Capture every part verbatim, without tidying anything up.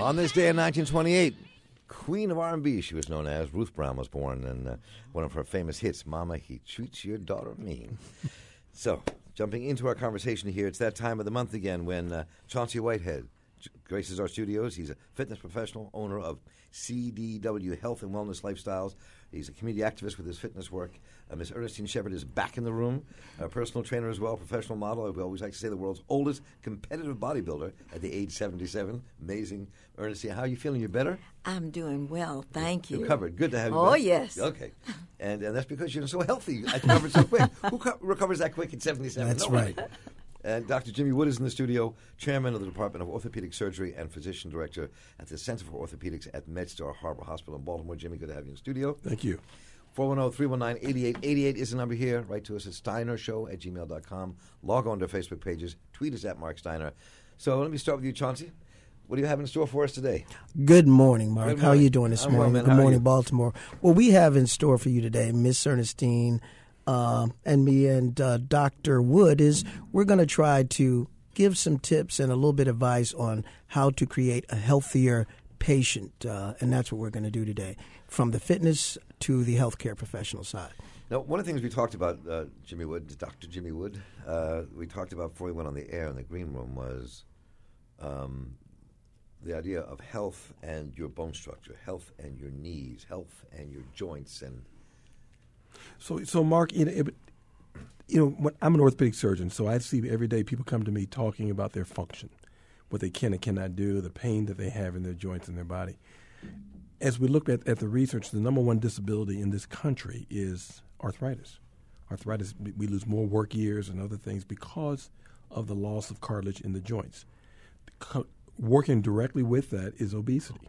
On this day in nineteen twenty-eight, Queen of R and B, she was known as, Ruth Brown was born, and uh, one of her famous hits, Mama, He Treats Your Daughter Mean. So, jumping into our conversation here, it's that time of the month again when uh, Chauncey Whitehead graces our studios. He's a fitness professional, owner of C D W Health and Wellness Lifestyles. He's a community activist with his fitness work. Uh, Miss Ernestine Shepard is back in the room, a personal trainer as well, professional model. We always like to say the world's oldest competitive bodybuilder at the age seventy-seven. Amazing. Ernestine, how are you feeling? You better? I'm doing well, thank you. You're covered. Good to have you Oh, back. yes. Okay. And, and that's because you're so healthy. I recovered so quick. Who co- recovers that quick at seventy-seven? That's Nobody. right. And Doctor Jimmy Wood is in the studio, chairman of the Department of Orthopedic Surgery and physician director at the Center for Orthopedics at MedStar Harbor Hospital in Baltimore. Jimmy, good to have you in the studio. Thank you. four one zero, three one nine, eight eight eight eight is the number here. Write to us at steiner show at gmail dot com. Log on to our Facebook pages. Tweet us at Mark Steiner. So let me start with you, Chauncey. What do you have in store for us today? Good morning, Mark. Good How are morning. you doing this I'm well, morning? man. Good How are morning, you? Baltimore. Well, we have in store for you today, Miss Ernestine uh, and me and uh, Doctor Wood, is we're going to try to give some tips and a little bit of advice on how to create a healthier patient, uh, and that's what we're going to do today, from the fitness to the healthcare professional side. Now, one of the things we talked about, uh, Jimmy Wood, Doctor Jimmy Wood, uh, we talked about before we went on the air in the green room was um, the idea of health and your bone structure, health and your knees, health and your joints. And So, so Mark, you know, it, you know, when, I'm an orthopedic surgeon, so I see every day people come to me talking about their function, what they can and cannot do, the pain that they have in their joints and their body. As we look at, at the research, the number one disability in this country is arthritis. Arthritis, we lose more work years and other things because of the loss of cartilage in the joints. Co- working directly with that is obesity.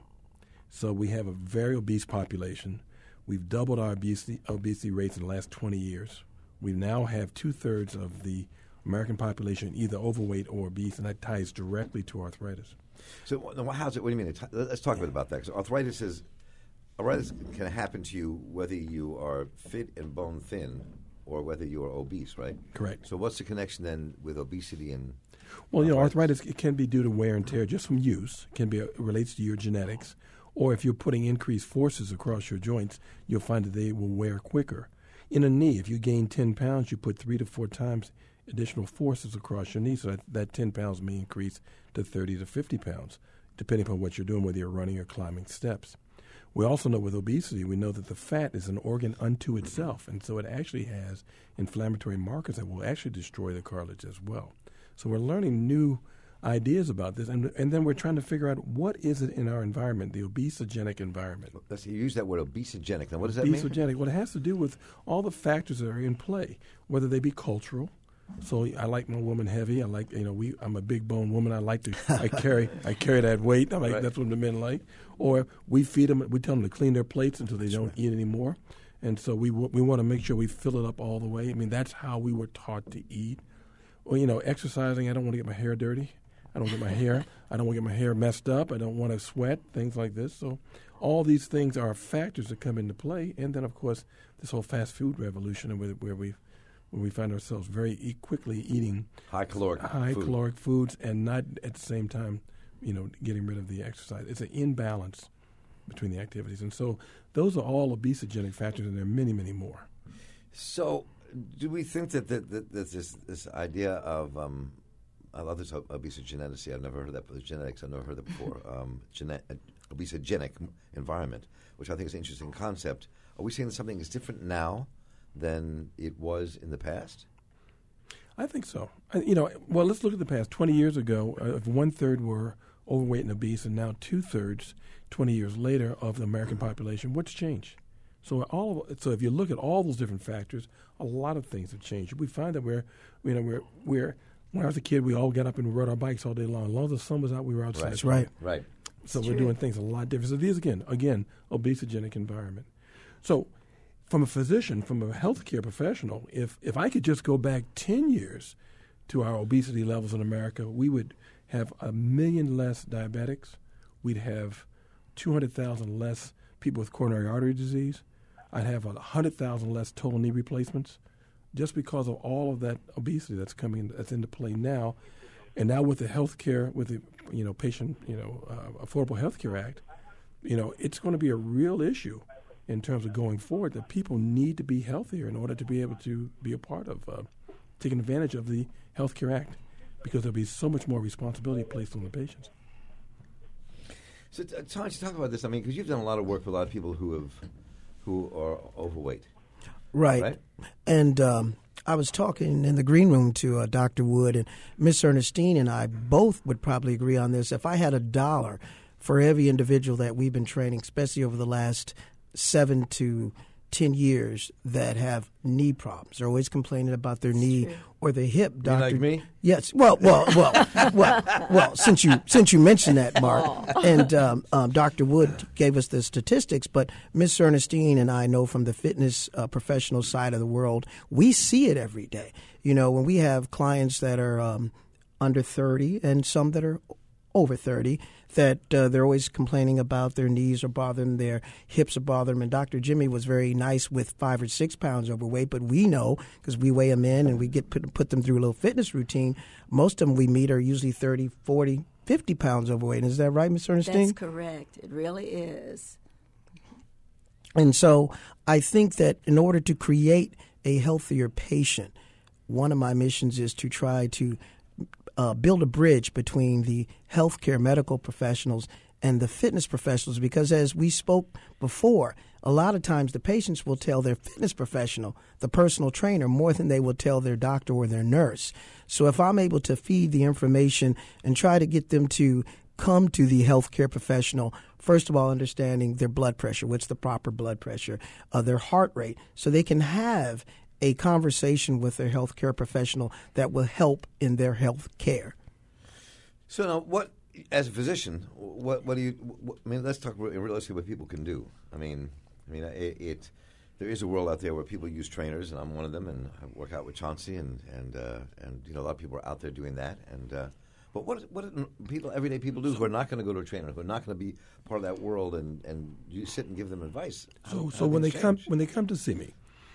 So we have a very obese population. We've doubled our obesity, obesity rates in the last twenty years. We now have two-thirds of the American population either overweight or obese, and that ties directly to arthritis. so, how's it? What do you mean? Let's talk a bit about that. Because arthritis is arthritis can happen to you whether you are fit and bone thin or whether you are obese, right? Correct. So, what's the connection then with obesity and? Well, you know, arthritis? arthritis it can be due to wear and tear just from use. It can be it relates to your genetics, or if you're putting increased forces across your joints, you'll find that they will wear quicker. In a knee, if you gain ten pounds, you put three to four times additional forces across your knee, so that, that ten pounds may increase to thirty to fifty pounds, depending upon what you're doing, whether you're running or climbing steps. We also know with obesity, we know that the fat is an organ unto itself, and so it actually has inflammatory markers that will actually destroy the cartilage as well. So we're learning new ideas about this, and and then we're trying to figure out what is it in our environment, the obesogenic environment. Let's you use that word, obesogenic. Now, what does that mean? Obesogenic. Well, it has to do with all the factors that are in play, whether they be cultural. So I like my woman heavy. I like, you know, we. I'm a big bone woman. I like to. I carry. I carry that weight. I like Right. that's what the men like. Or we feed them. We tell them to clean their plates until they don't eat anymore. And so we w- we want to make sure we fill it up all the way. I mean, that's how we were taught to eat. Well, you know, exercising. I don't want to get my hair dirty. I don't get my hair. I don't want to get my hair messed up. I don't want to sweat. Things like this. So all these things are factors that come into play. And then, of course, this whole fast food revolution, where, where we where we find ourselves very e- quickly eating High caloric high food. caloric foods and not at the same time, you know, getting rid of the exercise. It's an imbalance between the activities. And so those are all obesogenic factors, and there are many, many more. So, do we think that, that, that, that this this idea of um, I love this ob- obesogeneticity. I've never heard of that, but genetics. I've never heard that before. Um, gene- uh, obesogenic environment, which I think is an interesting concept. Are we saying that something is different now than it was in the past? I think so. I, you know, well, let's look at the past. Twenty years ago, uh, if one third were overweight and obese, and now two thirds, twenty years later, of the American population, what's changed? So all of, so if you look at all those different factors, a lot of things have changed. We find that we're, you know, we're we're when I was a kid, we all got up and rode our bikes all day long. As long as the sun was out, we were outside. That's right. Right. So It's we're true. doing things a lot different. So these again, again, obesogenic environment. So from a physician, from a healthcare professional, if if I could just go back ten years to our obesity levels in America, we would have a million less diabetics. We'd have two hundred thousand less people with coronary artery disease. I'd have one hundred thousand less total knee replacements just because of all of that obesity that's coming that's into play now. And now with the health care, with the you know patient you know uh, Affordable Health Care Act, you know it's going to be a real issue in terms of going forward that people need to be healthier in order to be able to be a part of uh, taking advantage of the Health Care Act, because there'll be so much more responsibility placed on the patients. So, uh, Tom, you talk about this. I mean, because you've done a lot of work with a lot of people who have, who are overweight, right? right? And um, I was talking in the green room to uh, Doctor Wood, and Miss Ernestine and I both would probably agree on this. If I had a dollar for every individual that we've been training, especially over the last seven to ten years, that have knee problems, they're always complaining about their knee true. or their hip. Doctor, like me? Yes. Well, well, well, well, well. Since you since you mentioned that, Mark, and um, um, Doctor Wood gave us the statistics, but Miss Ernestine and I know from the fitness uh, professional side of the world, we see it every day. You know, when we have clients that are um, under thirty and some that are over thirty, that uh, they're always complaining about their knees are bothering them, their hips are bothering them. And Doctor Jimmy was very nice with five or six pounds overweight, but we know, because we weigh them in and we get put, put them through a little fitness routine, most of them we meet are usually thirty, forty, fifty pounds overweight. Is that right, Miz Ernestine? That's correct. It really is. And so I think that in order to create a healthier patient, one of my missions is to try to Uh, build a bridge between the healthcare medical professionals and the fitness professionals, because as we spoke before, a lot of times the patients will tell their fitness professional, the personal trainer, more than they will tell their doctor or their nurse. So if I'm able to feed the information and try to get them to come to the healthcare professional, first of all, understanding their blood pressure, what's the proper blood pressure, uh, their heart rate, so they can have a conversation with their healthcare professional that will help in their health care. So now, what, as a physician, what, what do you? What, I mean, let's talk realistically what people can do. I mean, I mean, it, it. There is a world out there where people use trainers, and I'm one of them, and I work out with Chauncey, and and uh, and you know, a lot of people are out there doing that. And uh, but what what do people, everyday people do who are not going to go to a trainer, who are not going to be part of that world, and, and you sit and give them advice? How, So, how so when they things come change? when they come to see me,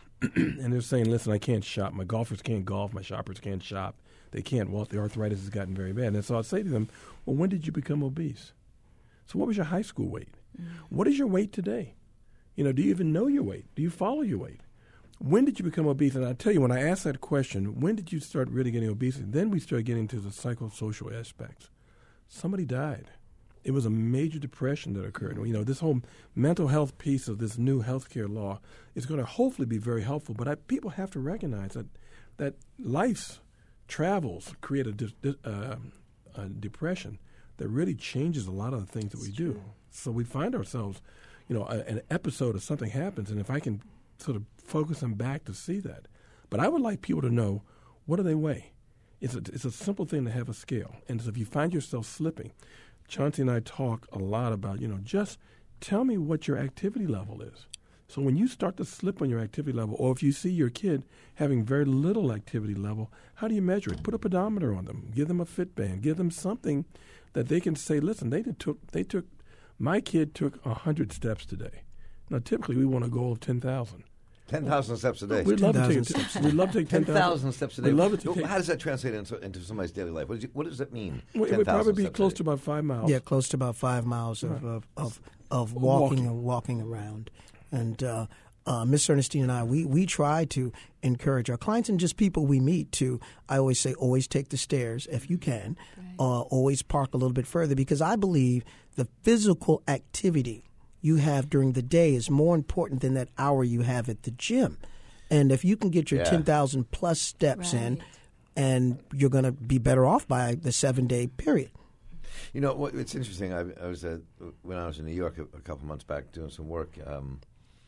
and they're saying, "Listen, I can't shop. My golfers can't golf. My shoppers can't shop. They can't walk. The arthritis has gotten very bad." And so I'll say to them, "Well, when did you become obese? So what was your high school weight? Mm-hmm. What is your weight today? You know, do you even know your weight? Do you follow your weight? When did you become obese?" And I tell you, when I ask that question, when did you start really getting obesity? Then we start getting to the psychosocial aspects. Somebody died. It was a major depression that occurred. You know, this whole mental health piece of this new healthcare law is going to hopefully be very helpful. But I, people have to recognize that that life's travels create a, de- de- uh, a depression that really changes a lot of the things that we do. So we find ourselves, you know, a, an episode of something happens, and if I can sort of focus them back to see that. But I would like people to know, what do they weigh? It's a, it's a simple thing to have a scale. And so if you find yourself slipping, Chauncey and I talk a lot about, you know, just tell me what your activity level is. So when you start to slip on your activity level, or if you see your kid having very little activity level, how do you measure it? Put a pedometer on them. Give them a Fitband. Give them something that they can say, listen, they took, they took, my kid took one hundred steps today. Now, typically we want a goal of ten thousand. ten thousand steps a day. We'd love, to take, steps we'd love to take ten ten thousand thousand steps a day. We'd love it to Well, take, How does that translate into, into somebody's daily life? What does, you, what does that mean? well, it would probably be close to about five miles. Yeah, close to about five miles of Right. of, of, of walking, Walking. and walking around. And uh, uh, Miss Ernestine and I, we, we try to encourage our clients and just people we meet to, I always say, always take the stairs if you can, uh, always park a little bit further, because I believe the physical activity you have during the day is more important than that hour you have at the gym. And if you can get your Yeah. ten thousand plus steps in, Right. and you're going to be better off by the seven-day period. You know, what, it's interesting. I, I was uh, when I was in New York a, a couple months back doing some work um,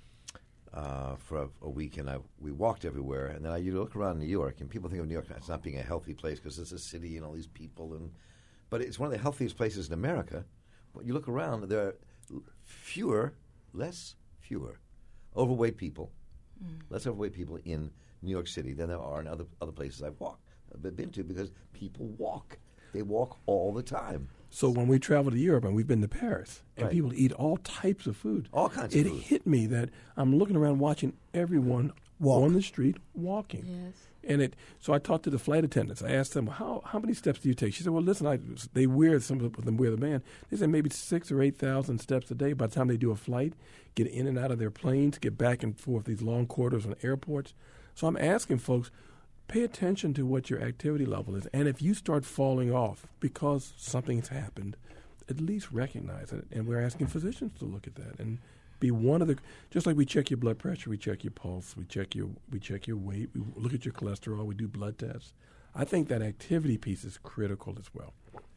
uh, for a, a week, and I, we walked everywhere. And then I, you look around New York, and people think of New York as not being a healthy place because it's a city and all these people. And but it's one of the healthiest places in America. When you look around, there are fewer, less, fewer overweight people, mm. less overweight people in New York City than there are in other other places I've walked, I've been to, because people walk. They walk all the time. So when we travel to Europe, and we've been to Paris, and Right. people eat all types of food. All kinds it of food. hit me that I'm looking around watching everyone Walk. on the street walking. Yes. And it. So I talked to the flight attendants. I asked them, how how many steps do you take? She said, well, listen, I, they wear, some of them wear the band. They said maybe six or eight thousand steps a day by the time they do a flight, get in and out of their planes, get back and forth these long corridors on airports. So I'm asking folks, pay attention to what your activity level is. And if you start falling off because something's happened, at least recognize it. And we're asking physicians to look at that and be one of the, just like we check your blood pressure, we check your pulse, we check your we check your weight, we look at your cholesterol, we do blood tests. I think that activity piece is critical as well.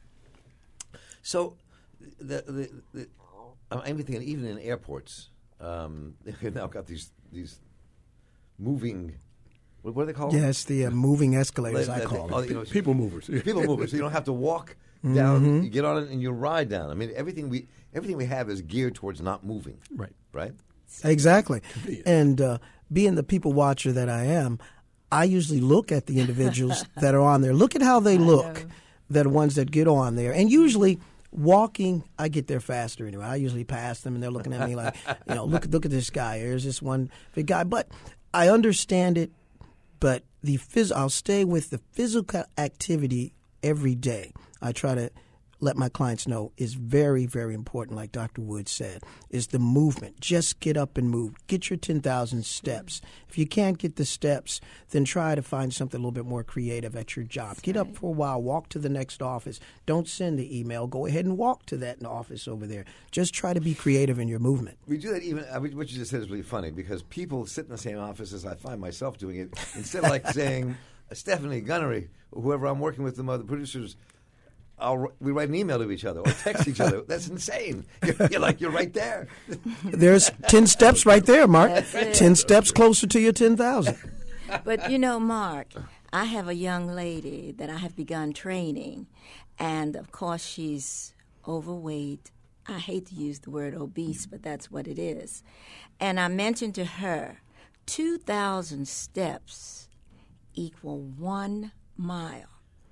So, the, the, the, I'm thinking even in airports, um, they've now got these these moving. What, what are they called? Yes, the uh, moving escalators, Like, I uh, call oh, them. you know, People movers. people movers. So you don't have to walk down. You get on it and you ride down. I mean, everything we everything we have is geared towards not moving. Right. Right. Exactly. Convenient. And uh, being the people watcher that I am, I usually look at the individuals that are on there. Look at how they look, that ones that get on there. And usually walking, I get there faster anyway. I usually pass them and they're looking at me like, you know, look, look at this guy. There's this one big guy. But I understand it. But the phys- I'll stay with the physical activity every day. I try to let my clients know is very, very important, like Doctor Wood said, is the movement. Just get up and move. Get your ten thousand steps. If you can't get the steps, then try to find something a little bit more creative at your job. Get up for a while. Walk to the next office. Don't send the email. Go ahead and walk to that office over there. Just try to be creative in your movement. We do that even, I mean, what you just said is really funny because people sit in the same office as I find myself doing it. Instead of like saying, Stephanie, Gunnery, whoever I'm working with, the other producers, I'll, we write an email to each other or text each other. That's insane. You're, you're like, you're right there. There's ten steps right there, Mark. That's it. ten steps closer to your ten thousand. But you know, Mark, I have a young lady that I have begun training, and of course she's overweight. I hate to use the word obese, but that's what it is. And I mentioned to her, two thousand steps equal one mile.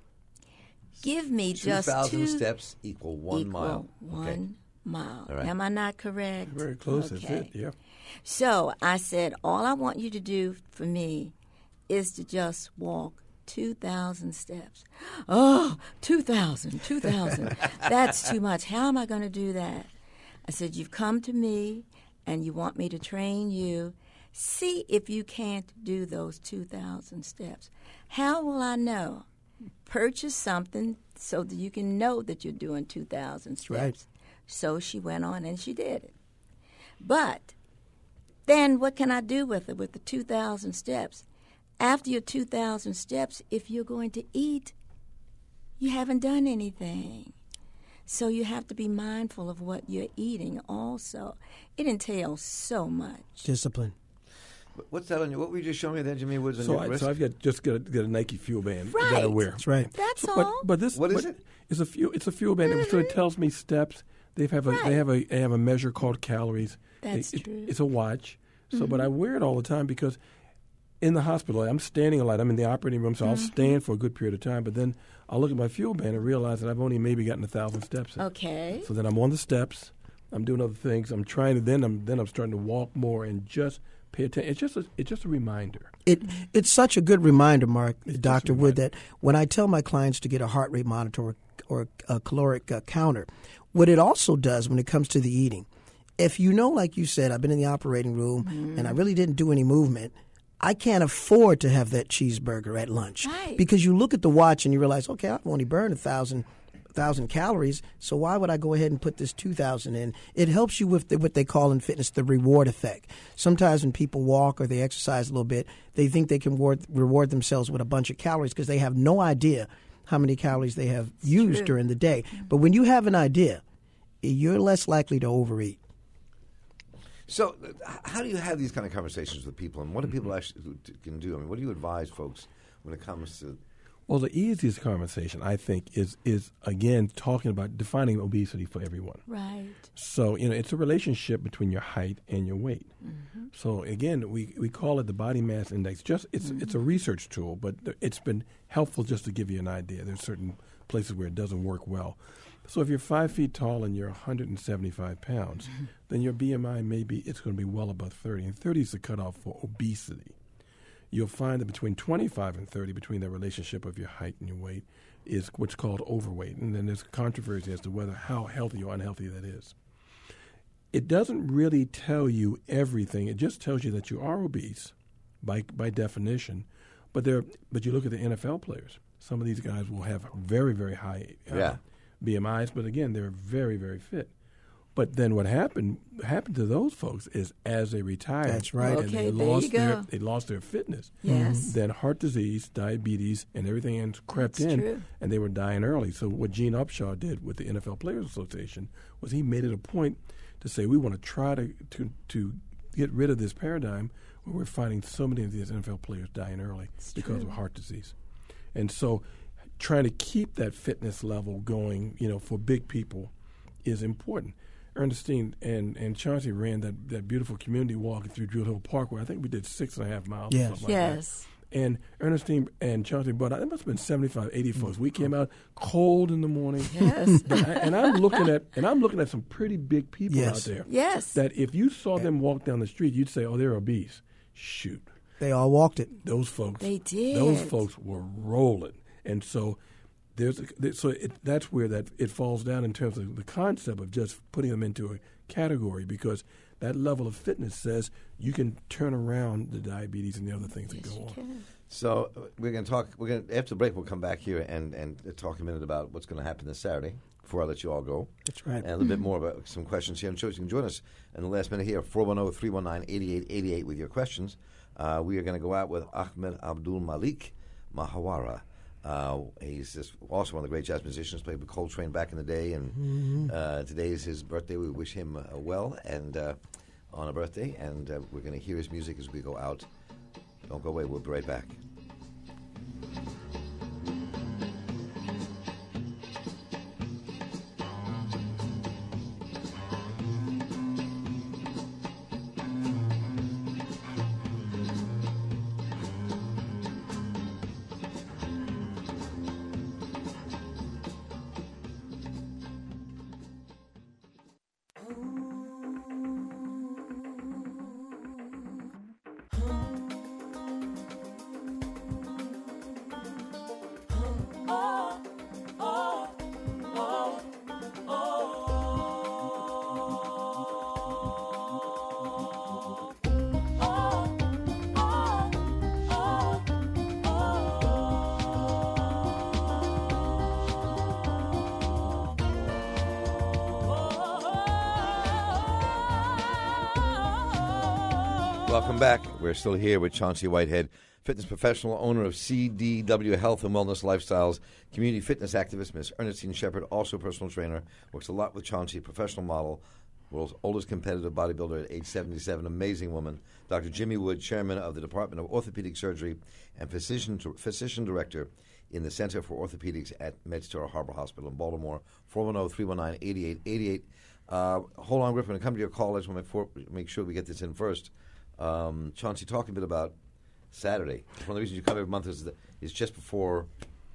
Give me just two thousand two steps equal one equal mile. one Okay. mile. All right. Am I not correct? Very close. That's Okay. it. Yeah. So I said, all I want you to do for me is to just walk two thousand steps. Oh, two thousand, two thousand. That's too much. How am I going to do that? I said, you've come to me and you want me to train you. See if you can't do those two thousand steps. How will I know? Purchase something so that you can know that you're doing two thousand steps. Right. So she went on and she did it. But then what can I do with it, with the two thousand steps? After your two thousand steps, if you're going to eat, you haven't done anything. So you have to be mindful of what you're eating also. It entails so much. Discipline. What's that on you? What were you just showing me there, Jimmy Woods, on So, your I, wrist? so I've got just got a, got a Nike Fuel Band that I Right. wear. That's right. That's So, all. but, but this What is but it? It's a fuel. It's a fuel band. So it tells me steps. They have a Right. they have a they have a measure called calories. That's It- it- true. It's a watch. So, but I wear it all the time because in the hospital I'm standing a lot. I'm in the operating room, so I'll stand for a good period of time. But then I'll look at my fuel band and realize that I've only maybe gotten a thousand steps in. Okay. So then I'm on the steps. I'm doing other things. I'm trying to then I'm then I'm starting to walk more and just pay attention. It's just a, it's just a reminder. It it's such a good reminder, Mark, just Doctor a Wood, reminder. that when I tell my clients to get a heart rate monitor or, or a caloric uh, counter, what it also does when it comes to the eating, if you know, like you said, I've been in the operating room and I really didn't do any movement, I can't afford to have that cheeseburger at lunch. Right. Because you look at the watch and you realize, okay, I've only burned a thousand thousand calories, so why would I go ahead and put this two thousand in? It helps you with the, what they call in fitness the reward effect. Sometimes when people walk or they exercise a little bit, they think they can reward, reward themselves with a bunch of calories because they have no idea how many calories they have used true. during the day. But when you have an idea, you're less likely to overeat. So, uh, how do you have these kind of conversations with people, and what do people actually who t- can do? I mean, what do you advise folks when it comes to? Well, the easiest conversation I think is is again talking about defining obesity for everyone. Right. So, you know, it's a relationship between your height and your weight. Mm-hmm. So, again, we, we call it the body mass index. Just it's Mm-hmm. it's a research tool, but th- it's been helpful just to give you an idea. There's certain places where it doesn't work well. So, if you're five feet tall and you're one hundred seventy-five pounds, Mm-hmm. then your B M I maybe it's going to be well above thirty, and thirty is the cutoff for obesity. you'll find that between twenty-five and thirty, between the relationship of your height and your weight, is what's called overweight. And then there's controversy as to whether how healthy or unhealthy that is. It doesn't really tell you everything. It just tells you that you are obese by by definition. But there, but you look at the N F L players. Some of these guys will have very, very high uh, Yeah. B M Is, but again, they're very, very fit. But then what happened happened to those folks is as they retired, That's right. and Okay, they there lost you go. their they lost their fitness. Yes. Then heart disease, diabetes, and everything else crept That's in, true. and they were dying early. So what Gene Upshaw did with the N F L Players Association was he made it a point to say we want to try to to to get rid of this paradigm where we're finding so many of these N F L players dying early because true. of heart disease, and so trying to keep that fitness level going, you know, for big people is important. Ernestine and, and Chauncey ran that, that beautiful community walk through Drill Hill Parkway. I think we did six and a half miles Yes. or something like Yes. that. And Ernestine and Chauncey brought out, there must have been seventy-five, eighty folks. We came out cold in the morning. Yes. But I, and I'm looking at and I'm looking at some pretty big people Yes. out there. Yes. That if you saw them walk down the street, you'd say, oh, they're obese. Shoot. They all walked it. Those folks. They did. Those folks were rolling. And so there's a, there- so it, that's where that it falls down in terms of the concept of just putting them into a category, because that level of fitness says you can turn around the diabetes and the other things that go on. So uh, we're going to talk. We're going to, after the break. We'll come back here and, and talk a minute about what's going to happen this Saturday. Before I let you all go, That's right. and a little bit more about some questions here. I'm sure you can join us in the last minute here. four one zero, three one nine, eight eight eight eight with your questions. Uh, we are going to go out with Ahmed Abdul Malik Mahawara. Uh, he's just also one of the great jazz musicians. Played with Coltrane back in the day, and Mm-hmm. uh, today is his birthday. We wish him uh, well and uh, on a birthday, and uh, we're going to hear his music as we go out. Don't go away. We'll be right back. Welcome back. We're still here with Chauncey Whitehead, fitness professional, owner of C D W Health and Wellness Lifestyles, community fitness activist, Miss Ernestine Shepard, also personal trainer, works a lot with Chauncey, professional model, world's oldest competitive bodybuilder at age seventy-seven, amazing woman. Doctor Jimmy Wood, chairman of the Department of Orthopedic Surgery and physician physician director in the Center for Orthopedics at MedStar Harbor Hospital in Baltimore. four one zero, three one nine, eight eight eight eight. Uh, hold on, Griff. We're going to come to your call. I just want to make sure we get this in first. Um, Chauncey, talk a bit about Saturday. One of the reasons you come every month is, the, is just before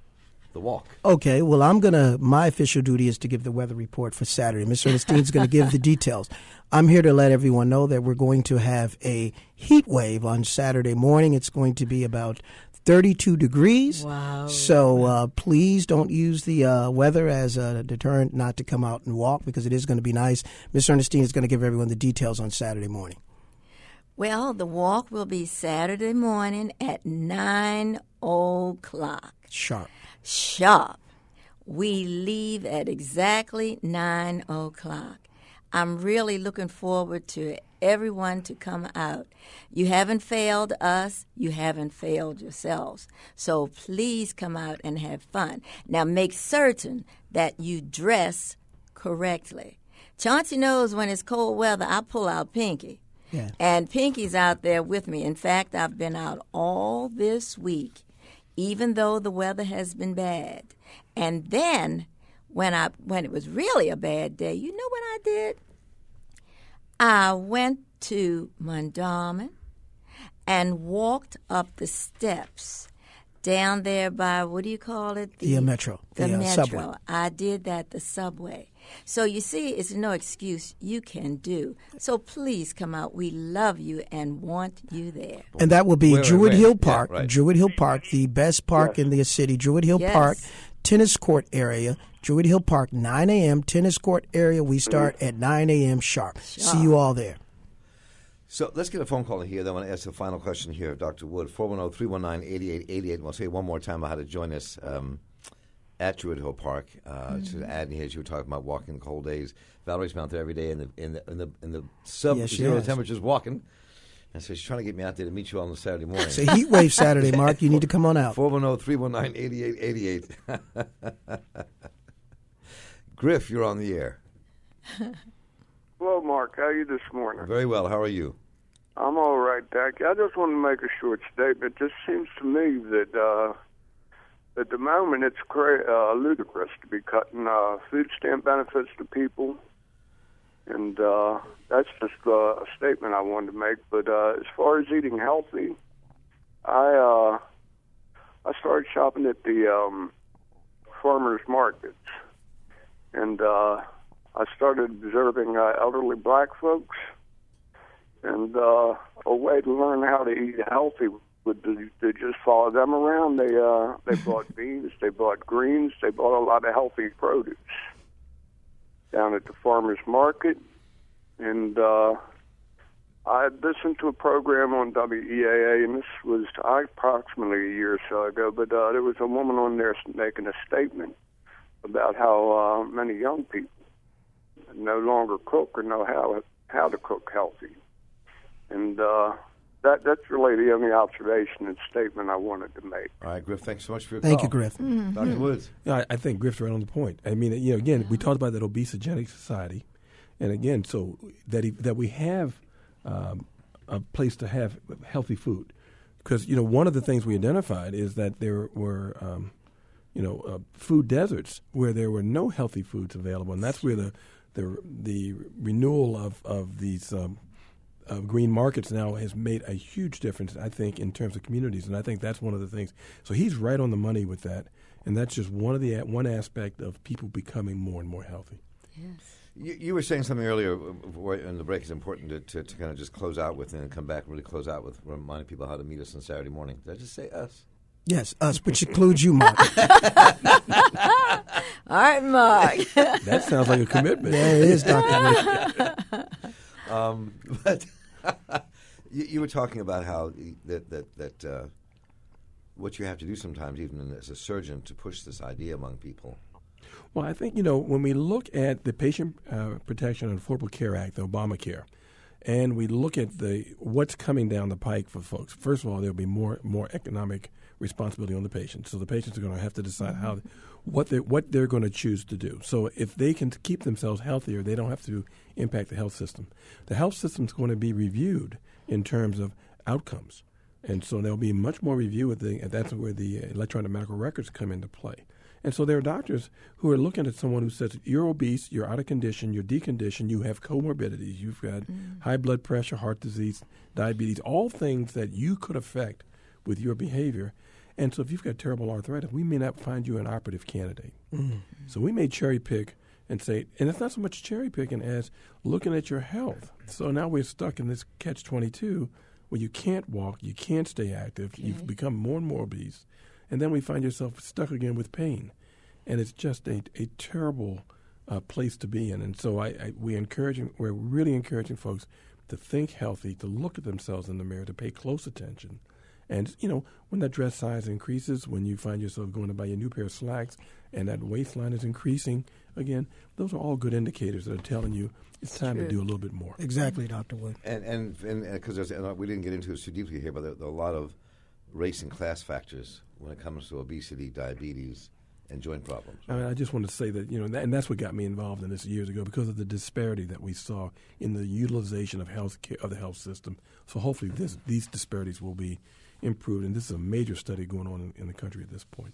the walk. Okay, well, I'm going to, my official duty is to give the weather report for Saturday. Miss Ernestine's going to give the details. I'm here to let everyone know that we're going to have a heat wave on Saturday morning. It's going to be about thirty-two degrees. Wow. So uh, please don't use the uh, weather as a deterrent not to come out and walk, because it is going to be nice. Miss Ernestine is going to give everyone the details on Saturday morning. Well, the walk will be Saturday morning at nine o'clock. Sharp. Sharp. We leave at exactly nine o'clock. I'm really looking forward to everyone to come out. You haven't failed us. You haven't failed yourselves. So please come out and have fun. Now make certain that you dress correctly. Chauncey knows when it's cold weather, I pull out Pinky. Yeah. And Pinky's out there with me. In fact, I've been out all this week, even though the weather has been bad. And then when I when it was really a bad day, you know what I did? I went to Mondawmin and walked up the steps down there by, what do you call it? The, uh, metro. The, The, uh, metro. subway. I did that, the subway. So you see, it's no excuse. You can do. So please come out. We love you and want you there. And that will be Wait, wait, Druid wait. Hill Yeah, Park. right. Druid Hill Park, the best park Yes. in the city. Druid Hill Yes. Park, tennis court area. Druid Hill Park, nine a.m. Tennis court area. We start at nine a.m. sharp. See you all there. So let's get a phone call here. Then I want to ask the final question here of Doctor Wood. four one zero, three one nine, eight eight eight eight. And we'll say one more time about how to join us um, at Druid Hill Park. Uh, Mm-hmm. To add in here, as you were talking about walking in cold days. Valerie's been out there every day in the in the in the, in the Yes, she sub-zero has. temperatures walking. And so she's trying to get me out there to meet you on the Saturday morning. It's a heat wave Saturday, Mark. You need to come on out. four one zero, three one nine, eight eight eight eight. Griff, you're on the air. Hello, Mark. How are you this morning? Very well. How are you? I'm all right, Dak. I just want to make a short statement. It just seems to me that uh, at the moment it's cra- uh, ludicrous to be cutting uh, food stamp benefits to people. And uh, that's just uh, a statement I wanted to make. But uh, as far as eating healthy, I uh, I started shopping at the um, farmers markets. And uh, I started observing uh, elderly black folks. And uh, a way to learn how to eat healthy would be to just follow them around. They uh, they bought beans, they bought greens, they bought a lot of healthy produce down at the farmers market. And uh, I listened to a program on W E A A, and this was approximately a year or so ago. But uh, there was a woman on there making a statement about how uh, many young people no longer cook or know how how to cook healthy. And uh, that that's really the only observation and statement I wanted to make. All right, Griff, thanks so much for your Thank call. you, Griff. Doctor Woods. Yeah, I, I think Griff's right on the point. I mean, you know, again, we talked about that obesogenic society, and again, so that he, that we have um, a place to have healthy food, because you know one of the things we identified is that there were um, you know uh, food deserts where there were no healthy foods available, and that's where the the the renewal of of these. Um, Uh, green markets now has made a huge difference, I think, in terms of communities, and I think that's one of the things. So he's right on the money with that, and that's just one of the one aspect of people becoming more and more healthy. Yes. You, you were saying something earlier uh, in the break is important to, to, to kind of just close out with and then come back and really close out with reminding people how to meet us on Saturday morning. Did I just say us? Yes, us, which includes you, Mark. All right, Mark. That sounds like a commitment. There it is, Doctor Wood. Um, but you, you were talking about how that that that uh, what you have to do sometimes, even as a surgeon, to push this idea among people. Well, I think, you know, when we look at the Patient uh, Protection and Affordable Care Act, the Obamacare, and we look at the what's coming down the pike for folks, first of all, there'll be more more economic responsibility on the patients. So the patients are going to have to decide how what they what they're going to choose to do. So if they can keep themselves healthier, they don't have to impact the health system. The health system is going to be reviewed in terms of outcomes, and so there'll be much more review at the. And that's where the electronic medical records come into play. And so there are doctors who are looking at someone who says, you're obese, you're out of condition, you're deconditioned, you have comorbidities, you've got mm. high blood pressure, heart disease, diabetes, all things that you could affect with your behavior. And so if you've got terrible arthritis, we may not find you an operative candidate. Mm. So we may cherry pick and say, and it's not so much cherry picking as looking at your health. So now we're stuck in this catch twenty-two where you can't walk, you can't stay active, okay. You've become more and more obese. And then we find yourself stuck again with pain. And it's just a, a terrible uh, place to be in. And so I, I, we encouraging, we're really encouraging folks to think healthy, to look at themselves in the mirror, to pay close attention. And, you know, when that dress size increases, when you find yourself going to buy your new pair of slacks and that waistline is increasing, again, those are all good indicators that are telling you it's time True. to do a little bit more. Exactly, Doctor Wood. And and because we didn't get into it too deeply here, but there, there are a lot of race and class factors when it comes to obesity, diabetes, and joint problems. I, mean, I just want to say that, you know, that, and that's what got me involved in this years ago because of the disparity that we saw in the utilization of health care, of the health system. So hopefully this, these disparities will be improved, and this is a major study going on in, in the country at this point.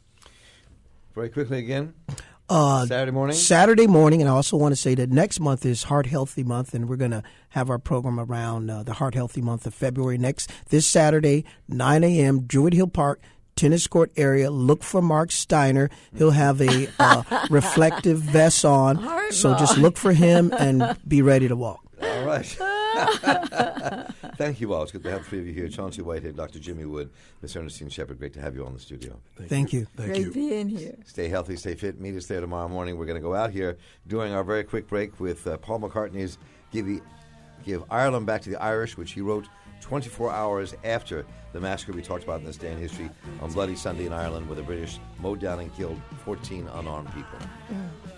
Very quickly again, uh, Saturday morning? Saturday morning, and I also want to say that next month is Heart Healthy Month, and we're going to have our program around uh, the Heart Healthy Month of February. Next, this Saturday, nine a.m., Druid Hill Park, tennis court area. Look for Mark Steiner. He'll have a uh, reflective vest on. All right, so Mark. just look for him and be ready to walk. All right. Thank you all. It's good to have three of you here. Chauncey Whitehead, Doctor Jimmy Wood, Miss Ernestine Shepard. Great to have you all in the studio. Thank, Thank you. Thank Great you. being here. Stay healthy, stay fit. Meet us there tomorrow morning. We're going to go out here during our very quick break with uh, Paul McCartney's Give, the, Give Ireland Back to the Irish, which he wrote twenty-four hours after the massacre we talked about in this day in history on Bloody Sunday in Ireland, where the British mowed down and killed fourteen unarmed people. Mm.